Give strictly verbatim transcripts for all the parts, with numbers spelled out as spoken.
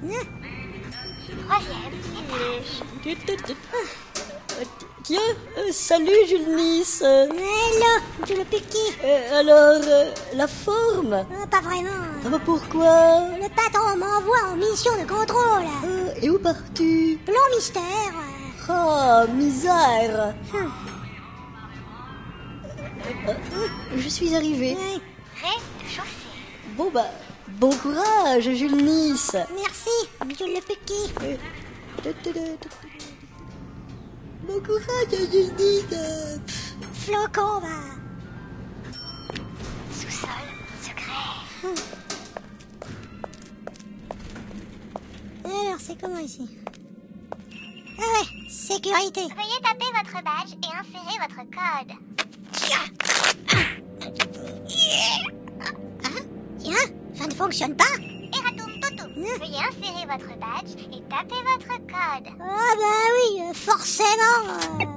Troisième étage. Tiens, euh, salut Jules Nice. Hello, tu le piques qui euh, Alors, euh, la forme euh, Pas vraiment. Ah bah pourquoi? Le patron m'envoie en mission de contrôle. euh, Et où pars-tu? Plan mystère. Ah, misère. Hum. euh, euh, Je suis arrivé. Ouais. Rez-de-chaussée. Bon bah, bon courage Jules Nice. Merci, Jules le pique. Euh, Bon courage Jules Nice. Flocon, va. Sous-sol secret. Hum. Alors, c'est comment ici? Ah ouais, sécurité. Veuillez taper votre badge et insérer votre code. Tiens, ça ne fonctionne pas. Eratum Toto. Veuillez insérer votre badge et taper votre code. Ah bah oui, euh, forcément.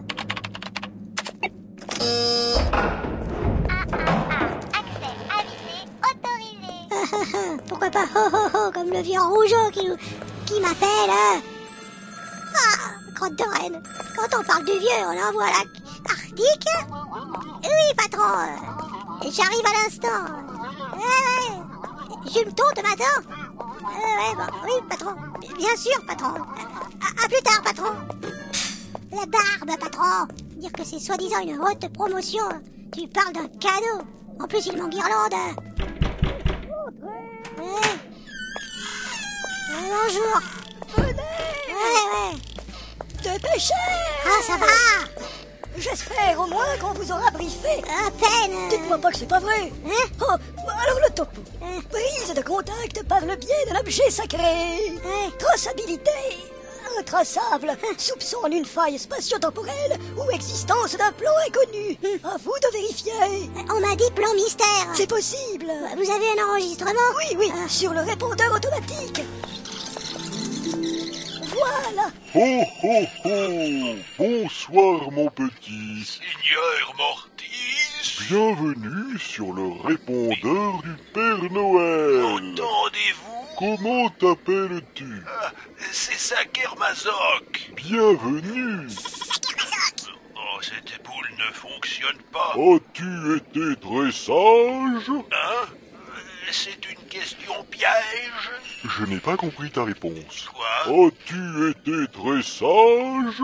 euh. un un un. Accès avisé autorisé. Pourquoi pas ho ho ho comme le vieux rougeau qui, qui m'appelle. euh. Ah, crotte de reine. Quand on parle du vieux, on envoie la Arctique. Oui, patron. euh, J'arrive à l'instant. Ouais, ouais. Jumeau de matin. Ouais, ouais, bon, oui, patron. Bien sûr, patron. À, à plus tard, patron. La barbe, patron. Dire que c'est soi-disant une haute promotion. Tu parles d'un cadeau. En plus, il m'enguirlande. Ouais. Ouais, bonjour. Venez, Ouais, ouais. dépêchez. Ah, ça va. J'espère au moins qu'on vous aura briefé. À peine. Dites-moi pas que c'est pas vrai. Hein? Oh, alors le topo. Hein? Prise de contact par le biais d'un objet sacré. Hein? Traçabilité intraçable. Soupçon d'une faille spatio-temporelle ou existence d'un plan inconnu. À vous de vérifier. On m'a dit plan mystère. C'est possible. Vous avez un enregistrement? Oui, oui, Ah. sur le répondeur automatique. Voilà. Ho ho ho! Bonsoir mon petit. Seigneur Mortis, Bienvenue sur le répondeur du Père Noël. entendez-vous? Comment t'appelles-tu? Ah, c'est Sakermazok. Bienvenue. Oh, cette boule ne fonctionne pas. As-tu été très sage? Hein? C'est une question piège? Je n'ai pas compris ta réponse. Quoi? As-tu été très sage?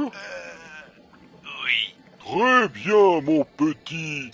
Oui. Très bien mon petit.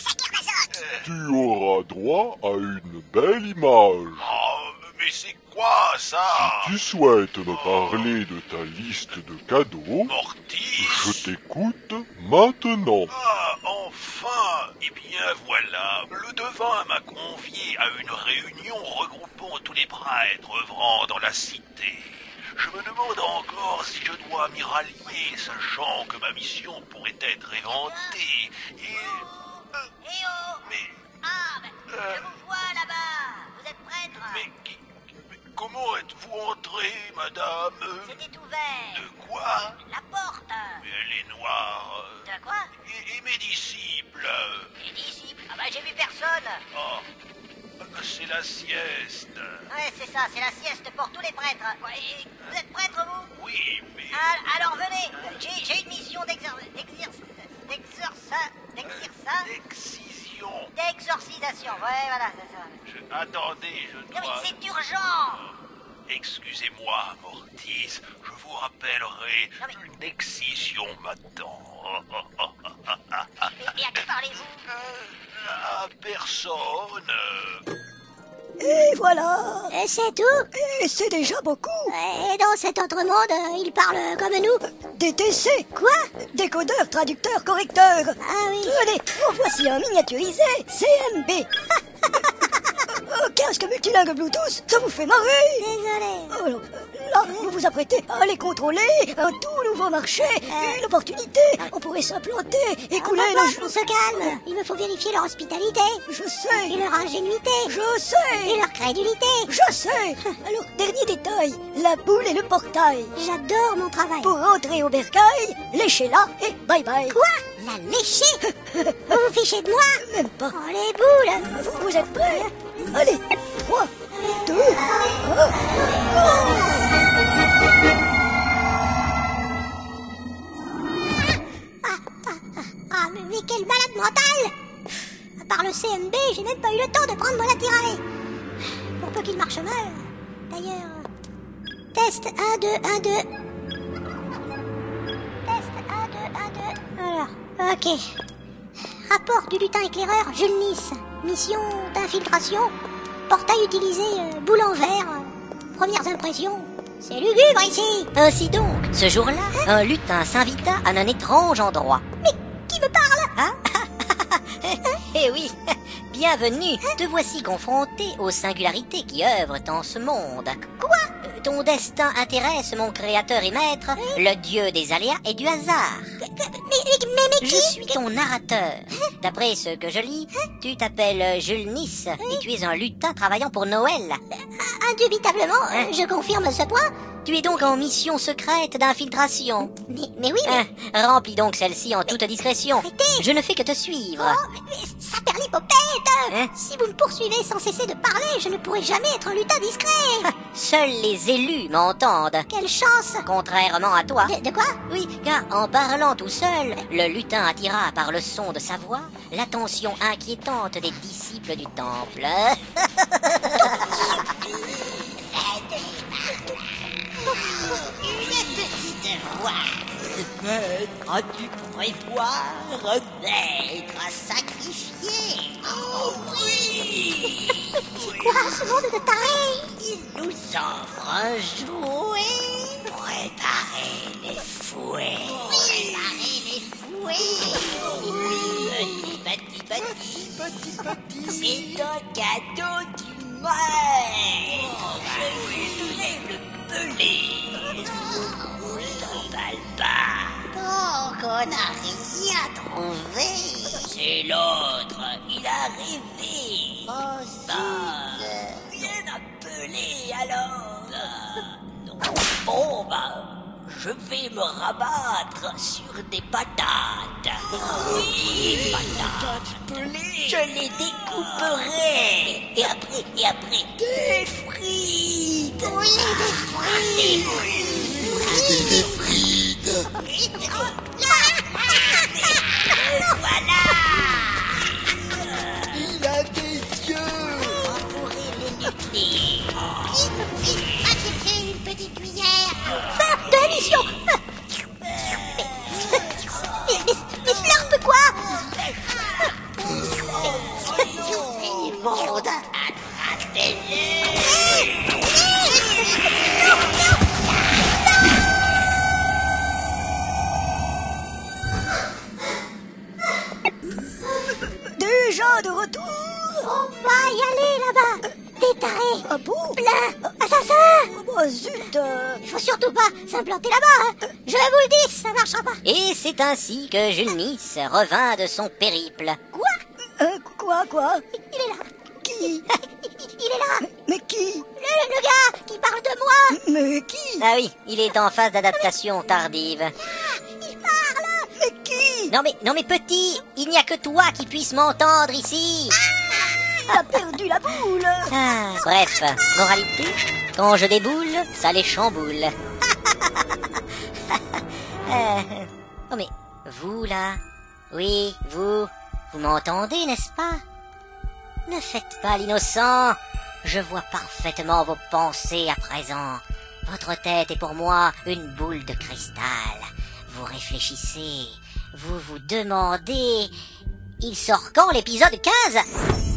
Tu auras droit à une belle image. Oh, mais c'est quoi ça? Si tu souhaites me parler de ta liste de cadeaux, Mortis? je t'écoute maintenant. Ah, enfin! Eh bien voilà, le devin m'a convié à une réunion regroupant tous les prêtres œuvrant dans la cité. Je me demande encore si je dois m'y rallier, sachant que ma mission pourrait être éventée. Et... euh, Eh oh! mais... Ah, ben, Euh. je vous vois là-bas. Vous êtes prêtre? mais... qui- mais comment êtes-vous entrée, madame? C'était ouvert. De quoi? La porte. Mais elle est noire. De quoi? Et, et mes disciples? Les disciples. Ah bah j'ai vu personne. Oh, c'est la sieste. Ouais, c'est ça, c'est la sieste pour tous les prêtres. Ouais, et vous êtes prêtre, vous? Oui, mais... Ah, alors venez, j'ai j'ai une mission d'exor... d'exerce... d'exorça... d'exerça... Excision. d'exorcisation. Ouais, voilà, c'est ça. Je... Attendez, je Non mais dois... c'est urgent. Excusez-moi, Mortis, je vous rappellerai. Non, mais- Une excision m'attend. Mais, mais à qui parlez-vous? Euh, à personne. Et voilà. Et c'est tout? Et c'est déjà beaucoup. Et dans cet autre monde, euh, ils parlent comme nous? D T C. Quoi? Décodeur, traducteur, correcteur. Ah oui. Tenez, en voici un miniaturisé. C M B. Un casque multilingue Bluetooth, ça vous fait marrer. Désolé. Alors, là, vous vous apprêtez à aller contrôler un tout nouveau marché, une opportunité. On pourrait s'implanter, écouler Papa, le on jeu. se calme. Il me faut vérifier leur hospitalité. Je sais, Et leur ingénuité. je sais, Et leur crédulité. je sais. Alors, dernier détail, la boule et le portail. J'adore mon travail. Pour rentrer au bercail, léchez-la et bye bye. Quoi? La lécher? Vous vous fichez de moi? Même pas. Oh les boules. Vous, vous êtes prêts? Allez, trois, deux, un, go! À part le C M B, j'ai même pas eu le temps de prendre mon attirail. Pour peu qu'il marche mal. D'ailleurs... Test un, deux, un, deux. Test un, deux, un, deux. Alors, ok. Rapport du lutin éclaireur, Jules Nice. Mission d'infiltration. Portail utilisé, euh, boule en verre. Euh, premières impressions. C'est lugubre ici. Ainsi donc, ce jour-là, un lutin s'invita à un étrange endroit. Mais qui me parle? Hein? Eh oui, bienvenue, te voici confronté aux singularités qui œuvrent en ce monde. Quoi? Ton destin intéresse mon créateur et maître, le dieu des aléas et du hasard. Mais, mais, mais, mais qui? Je suis ton narrateur. D'après ce que je lis, tu t'appelles Jules Nice et tu es un lutin travaillant pour Noël. Indubitablement, Hein? je confirme ce point. Tu es donc en mission secrète d'infiltration. Mais, mais oui, mais... Hein, remplis donc celle-ci en toute discrétion. Arrêtez. Je ne fais que te suivre. Oh, mais, mais ça perd l'hypopète. Hein? Si vous me poursuivez sans cesser de parler, je ne pourrai jamais être un lutin discret. Seuls les élus m'entendent. Quelle chance. Contrairement à toi. De, de quoi? Oui, car en parlant tout seul, le lutin attira par le son de sa voix l'attention inquiétante des disciples du temple. Une petite voix. Maître, tu prévoir un maître à sacrifier? Oh oui! C'est quoi ce monde de tarés? Il nous offre un jouet. Préparez les fouets. Préparez les fouets. Petit, petit, petit. Petit, petit. C'est un cadeau du maître. Je voulais le peler. T'emballe pas. Donc on n'a rien trouvé. C'est l'autre. Il a rêvé. Oh, bah, rien à peler alors. Non. Bon, bah, je vais me rabattre sur des patates. Oui, des patates pelées. Je les découperai. Et après, et après, des frites. Oui, des frites. Des frites. Des frites. Voilà. Il a des yeux. On pourrait les nucléer. Vite, vite, achetez une petite cuillère. Fin de la mission. Mais, mais, mais, mais slurp quoi? Monde, attrapez-le. Déjà de retour? On va y aller là-bas. Des tarés. Ah bon? Plein. Assassins. Oh, bah zut euh. Il faut surtout pas s'implanter là-bas. Hein. Je vous le dis, ça marchera pas. Et c'est ainsi que Jules Nice revint de son périple. Quoi? Euh, quoi, quoi? Il est là. Qui? Il est là. Mais qui? Le, le gars qui parle de moi. Mais qui? Ah oui, il est en phase d'adaptation tardive. Il parle. Mais qui? Non mais, non mais petit, il n'y a que toi qui puisse m'entendre ici. Il a perdu la boule. Ah, bref, moralité, quand je déboule, ça les chamboule. Euh, oh mais, vous là, oui, vous, vous m'entendez, n'est-ce pas? Ne faites pas l'innocent, je vois parfaitement vos pensées à présent. Votre tête est pour moi une boule de cristal. Vous réfléchissez, vous vous demandez... Il sort quand l'épisode quinze?